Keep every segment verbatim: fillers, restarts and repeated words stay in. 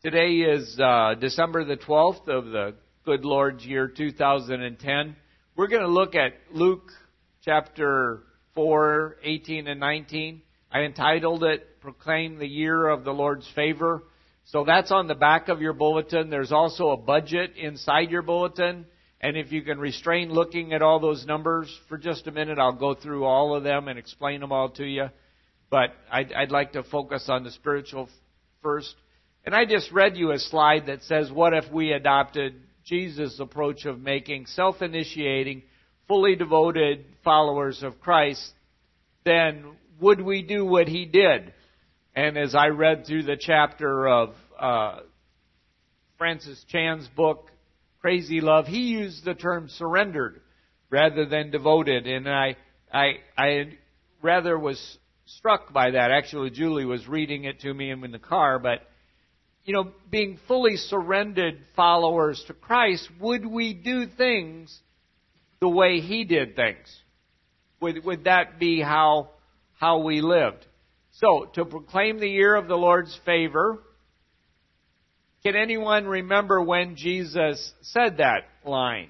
Today is uh, December the twelfth of the good Lord's year two thousand ten. We're going to look at Luke chapter four, eighteen and nineteen. I entitled it, Proclaim the Year of the Lord's Favor. So that's on the back of your bulletin. There's also a budget inside your bulletin. And if you can restrain looking at all those numbers for just a minute, I'll go through all of them and explain them all to you. But I'd, I'd like to focus on the spiritual first. And I just read you a slide that says, what if we adopted Jesus' approach of making self-initiating, fully devoted followers of Christ? Then would we do what he did? And as I read through the chapter of uh, Francis Chan's book, Crazy Love, he used the term surrendered rather than devoted. And I, I, I rather was struck by that. Actually, Julie was reading it to me in the car, but you know, being fully surrendered followers to Christ, would we do things the way he did things? Would, would that be how, how we lived? So, to proclaim the year of the Lord's favor, can anyone remember when Jesus said that line?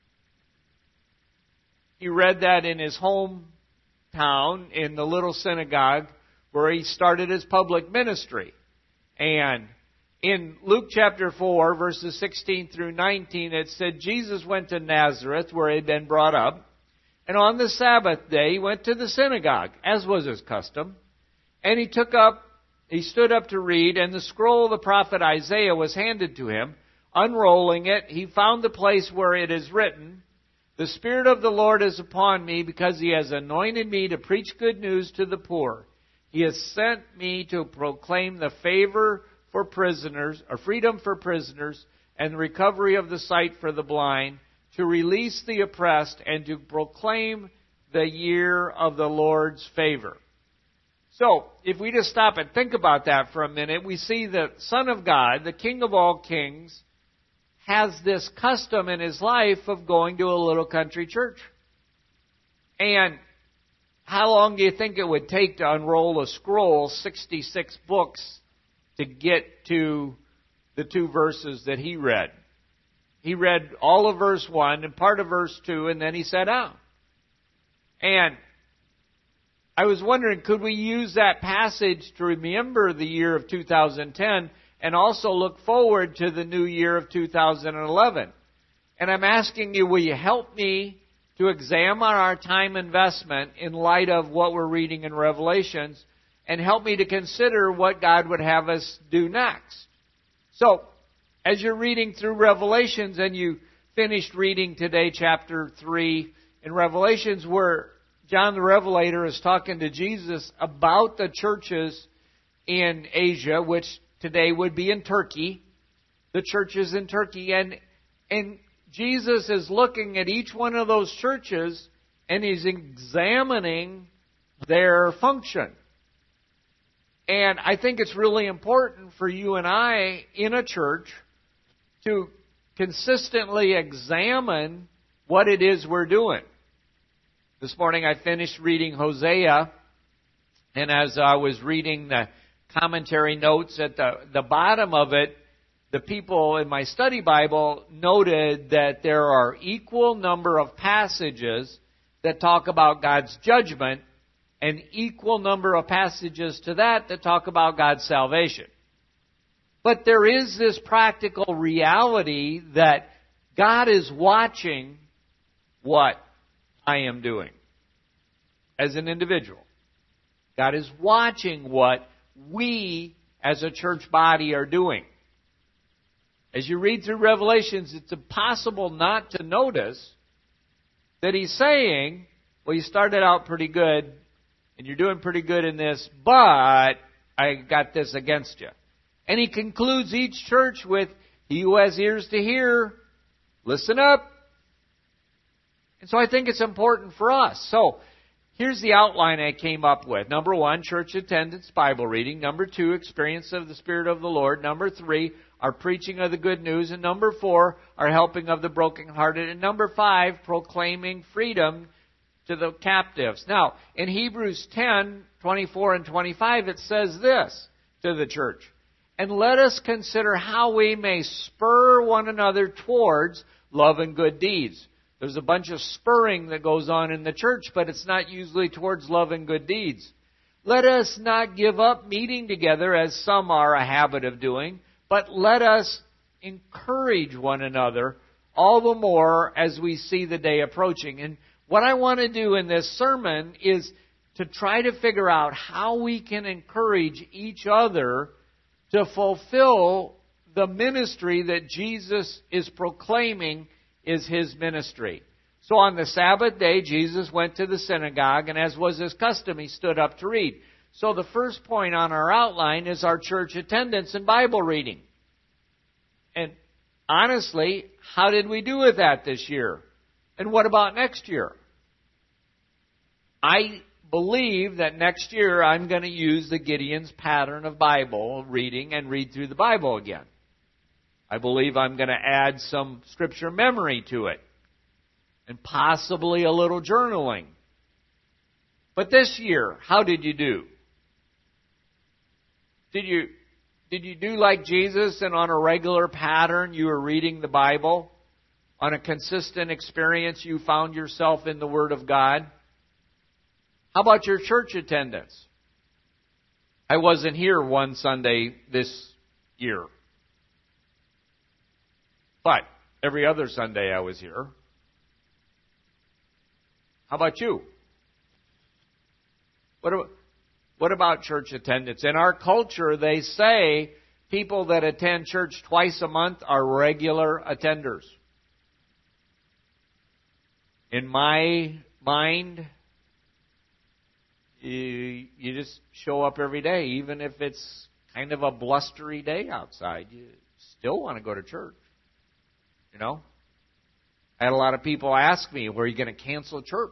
He read that in his hometown, in the little synagogue where he started his public ministry. And in Luke chapter four, verses sixteen through nineteen, it said, Jesus went to Nazareth, where he had been brought up, and on the Sabbath day he went to the synagogue, as was his custom. And he took up, he stood up to read, and the scroll of the prophet Isaiah was handed to him. Unrolling it, he found the place where it is written, The Spirit of the Lord is upon me, because he has anointed me to preach good news to the poor. He has sent me to proclaim the favor for prisoners, or freedom for prisoners, and the recovery of the sight for the blind, to release the oppressed, and to proclaim the year of the Lord's favor. So, if we just stop and think about that for a minute, we see the Son of God, the King of all kings, has this custom in his life of going to a little country church. And how long do you think it would take to unroll a scroll, sixty-six books, to get to the two verses that he read? He read all of verse one and part of verse two, and then he sat down. And I was wondering, could we use that passage to remember the year of two thousand ten and also look forward to the new year of two thousand eleven? And I'm asking you, will you help me to examine our time investment in light of what we're reading in Revelations, and help me to consider what God would have us do next? So, as you're reading through Revelations, and you finished reading today chapter three in Revelations, where John the Revelator is talking to Jesus about the churches in Asia, which today would be in Turkey, the churches in Turkey. And, and Jesus is looking at each one of those churches, and he's examining their function. And I think it's really important for you and I in a church to consistently examine what it is we're doing. This morning I finished reading Hosea, and as I was reading the commentary notes at the, the bottom of it, the people in my study Bible noted that there are equal number of passages that talk about God's judgment, and equal number of passages to that that talk about God's salvation. But there is this practical reality that God is watching what I am doing as an individual. God is watching what we as a church body are doing. As you read through Revelations, it's impossible not to notice that he's saying, well, you started out pretty good, and you're doing pretty good in this, but I got this against you. And he concludes each church with, he who has ears to hear, listen up. And so I think it's important for us. So here's the outline I came up with. Number one, church attendance, Bible reading. Number two, experience of the Spirit of the Lord. Number three, our preaching of the good news. And number four, our helping of the brokenhearted. And number five, proclaiming freedom to the captives. Now, in Hebrews ten, twenty-four and twenty-five, it says this to the church. and let us consider how we may spur one another towards love and good deeds. There's a bunch of spurring that goes on in the church, but it's not usually towards love and good deeds. Let us not give up meeting together as some are a habit of doing, but let us encourage one another all the more as we see the day approaching. And what I want to do in this sermon is to try to figure out how we can encourage each other to fulfill the ministry that Jesus is proclaiming is His ministry. So on the Sabbath day, Jesus went to the synagogue, and as was His custom, He stood up to read. So the first point on our outline is our church attendance and Bible reading. And honestly, how did we do with that this year? And what about next year? I believe that next year I'm going to use the Gideon's pattern of Bible reading and read through the Bible again. I believe I'm going to add some scripture memory to it and possibly a little journaling. But this year, how did you do? Did you did you do like Jesus and on a regular pattern you were reading the Bible? On a consistent experience you found yourself in the Word of God? How about your church attendance? I wasn't here one Sunday this year. But every other Sunday I was here. How about you? What about, what about church attendance? In our culture, they say people that attend church twice a month are regular attenders. In my mind, you, you just show up every day, even if it's kind of a blustery day outside. You still want to go to church. You know? I had a lot of people ask me, were you going to cancel church?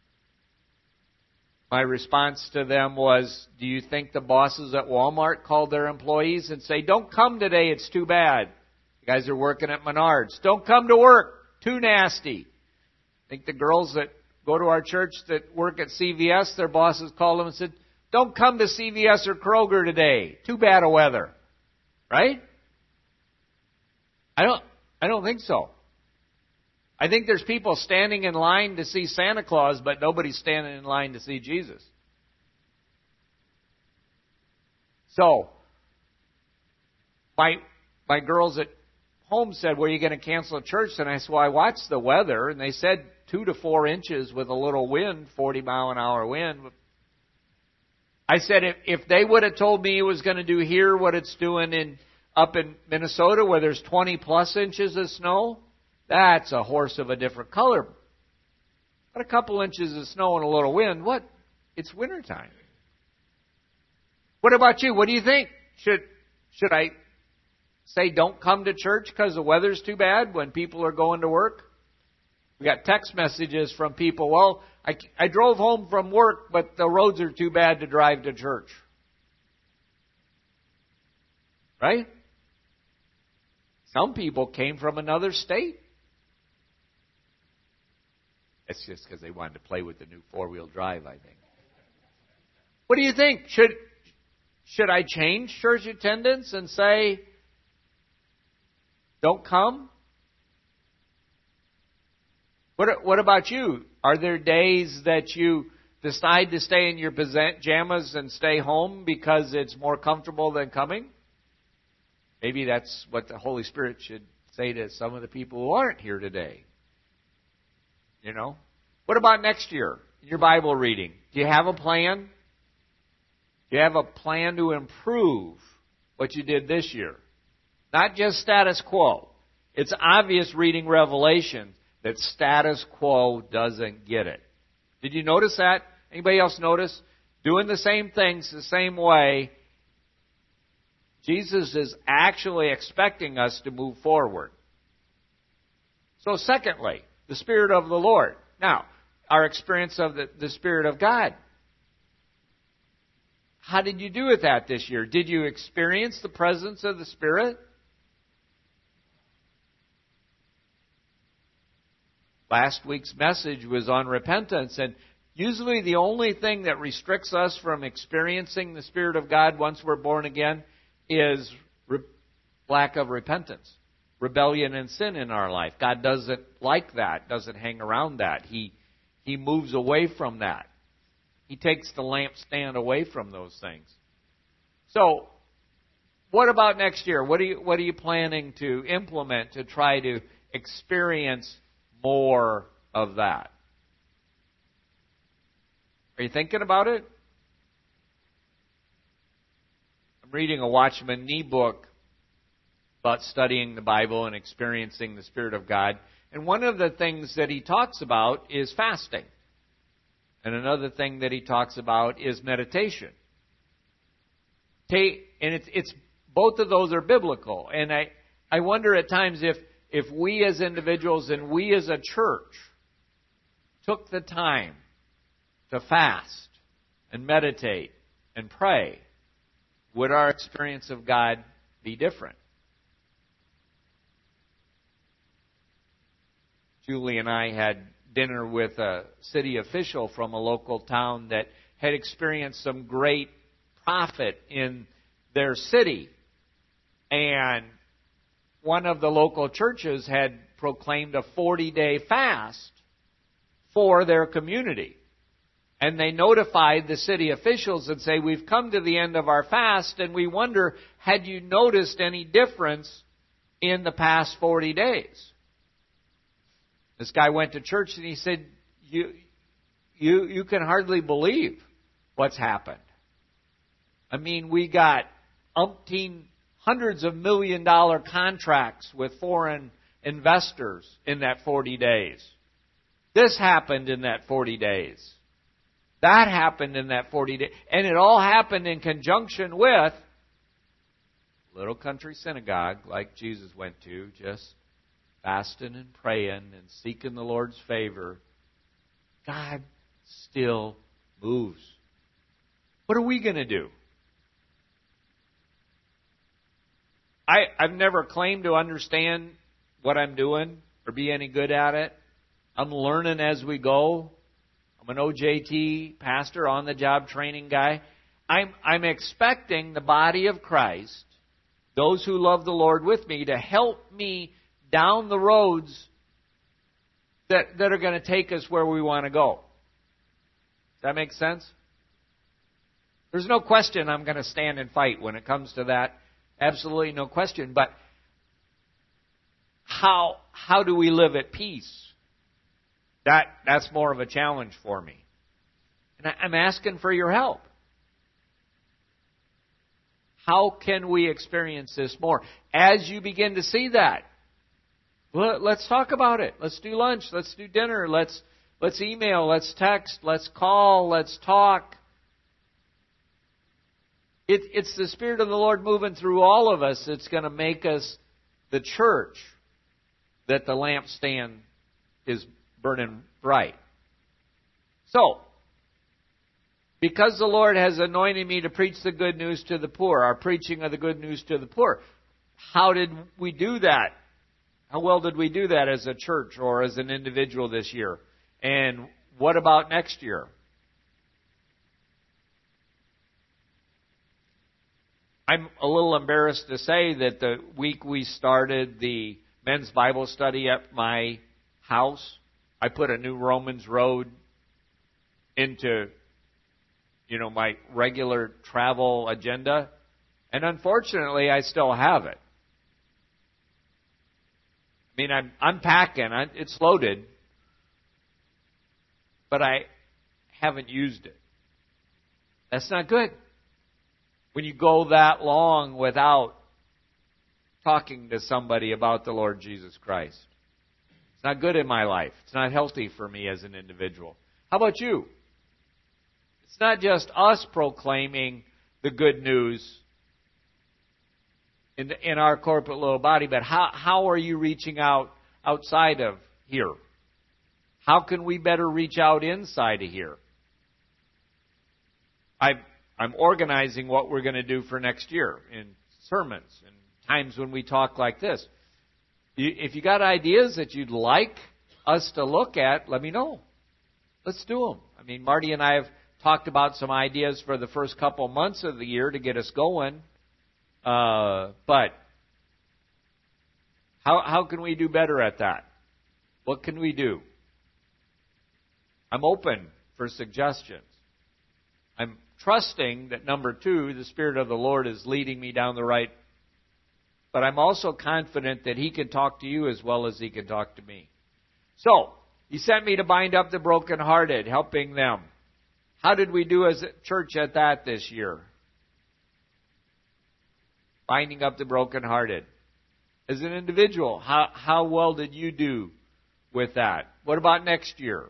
My response to them was, do you think the bosses at Walmart called their employees and say, don't come today, it's too bad. You guys are working at Menards. Don't come to work, too nasty. I think the girls that go to our church that work at C V S, their bosses called them and said, don't come to C V S or Kroger today, too bad of weather. Right? I don't, I don't think so. I think there's people standing in line to see Santa Claus, but nobody's standing in line to see Jesus. So, my my girls at home said, well, are you going to cancel church? And I said, well, I watched the weather, and they said two to four inches with a little wind, forty mile an hour wind. I said, if, if they would have told me it was going to do here what it's doing in up in Minnesota where there's twenty plus inches of snow, that's a horse of a different color. But a couple inches of snow and a little wind, what? It's wintertime. What about you? What do you think? Should should I say don't come to church because the weather's too bad when people are going to work? We got text messages from people, well, I, I drove home from work, but the roads are too bad to drive to church. Right? Some people came from another state. It's just because they wanted to play with the new four-wheel drive, I think. What do you think? Should should I change church attendance and say, don't come? What what about you? Are there days that you decide to stay in your pajamas and stay home because it's more comfortable than coming? Maybe that's what the Holy Spirit should say to some of the people who aren't here today. You know? What about next year? Your Bible reading. Do you have a plan? Do you have a plan to improve what you did this year? Not just status quo. It's obvious reading Revelation that status quo doesn't get it. Did you notice that? Anybody else notice? Doing the same things the same way, Jesus is actually expecting us to move forward. So secondly, the Spirit of the Lord. Now, our experience of the, the Spirit of God. How did you do with that this year? Did you experience the presence of the Spirit? Last week's message was on repentance, and usually the only thing that restricts us from experiencing the Spirit of God once we're born again is lack of repentance, rebellion and sin in our life. God doesn't like that, doesn't hang around that. He, he moves away from that. He takes the lampstand away from those things. So, what about next year? What are you, what are you planning to implement to try to experience more of that? Are you thinking about it? I'm reading a Watchman Nee book about studying the Bible and experiencing the Spirit of God. And one of the things that he talks about is fasting. And another thing that he talks about is meditation. Take, and it's, it's both of those are biblical. And I, I wonder at times if, if we as individuals and we as a church took the time to fast and meditate and pray, would our experience of God be different? Julie and I had dinner with a city official from a local town that had experienced some great profit in their city. And one of the local churches had proclaimed a forty-day fast for their community. And they notified the city officials and say, we've come to the end of our fast, and we wonder, had you noticed any difference in the past forty days? This guy went to church and he said, you, you, you can hardly believe what's happened. I mean, we got umpteen hundreds of million dollar contracts with foreign investors in that forty days. This happened in that forty days. That happened in that forty days. And it all happened in conjunction with a little country synagogue like Jesus went to, just fasting and praying and seeking the Lord's favor. God still moves. What are we going to do? I, I've never claimed to understand what I'm doing or be any good at it. I'm learning as we go. I'm an O J T pastor, on-the-job training guy. I'm, I'm expecting the body of Christ, those who love the Lord with me, to help me down the roads that, that are going to take us where we want to go. Does that make sense? There's no question I'm going to stand and fight when it comes to that. Absolutely no question. But how how do we live at peace? That that's more of a challenge for me. And I, I'm asking for your help. How can we experience this more? As you begin to see that, well, let's talk about it. Let's do lunch. Let's do dinner. Let's let's email. Let's text. Let's call. Let's talk. It, it's the Spirit of the Lord moving through all of us that's going to make us the church that the lampstand is burning bright. So, because the Lord has anointed me to preach the good news to the poor, our preaching of the good news to the poor, how did we do that? How well did we do that as a church or as an individual this year? And what about next year? I'm a little embarrassed to say that the week we started the men's Bible study at my house, I put a new Romans road into, you know, my regular travel agenda. And unfortunately, I still have it. I mean, I'm, I'm packing. I, it's loaded. But I haven't used it. That's not good. When you go that long without talking to somebody about the Lord Jesus Christ. It's not good in my life. It's not healthy for me as an individual. How about you? It's not just us proclaiming the good news in, the, in our corporate little body, but how, how are you reaching out outside of here? How can we better reach out inside of here? I've I'm organizing what we're going to do for next year in sermons and times when we talk like this. If you got ideas that you'd like us to look at, let me know. Let's do them. I mean, Marty and I have talked about some ideas for the first couple months of the year to get us going. Uh, but How, how can we do better at that? What can we do? I'm open for suggestions. I'm trusting that, number two, the Spirit of the Lord is leading me down the right. But I'm also confident that He can talk to you as well as He can talk to me. So, He sent me to bind up the brokenhearted, helping them. How did we do as a church at that this year? Binding up the brokenhearted. As an individual, how, how well did you do with that? What about next year?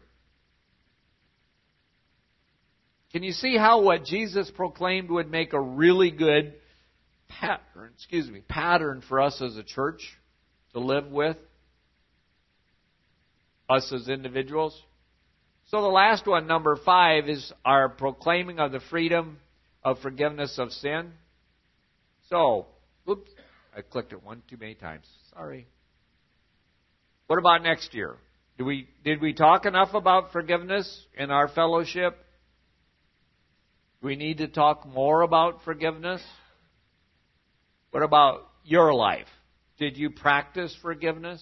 Can you see how what Jesus proclaimed would make a really good pattern, excuse me, pattern for us as a church to live with? Us as individuals? So the last one, number five, is our proclaiming of the freedom of forgiveness of sin. So, oops, I clicked it one too many times. Sorry. What about next year? Do we did we talk enough about forgiveness in our fellowship? Do we need to talk more about forgiveness? What about your life? Did you practice forgiveness?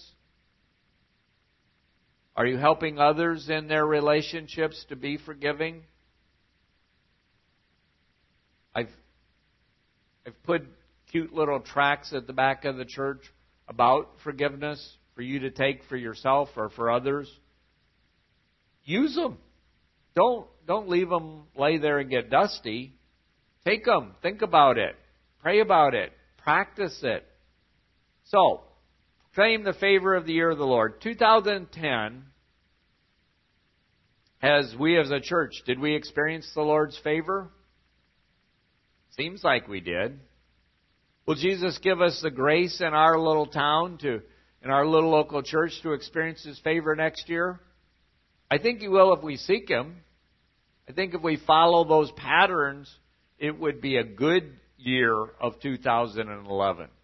Are you helping others in their relationships to be forgiving? I've I've put cute little tracts at the back of the church about forgiveness for you to take for yourself or for others. Use them. Don't don't leave them lay there and get dusty. Take them. Think about it. Pray about it. Practice it. So, claim the favor of the year of the Lord. two thousand ten, as we as a church, did we experience the Lord's favor? Seems like we did. Will Jesus give us the grace in our little town, to, in our little local church, to experience His favor next year? I think He will if we seek Him. I think if we follow those patterns, it would be a good year of two thousand eleven.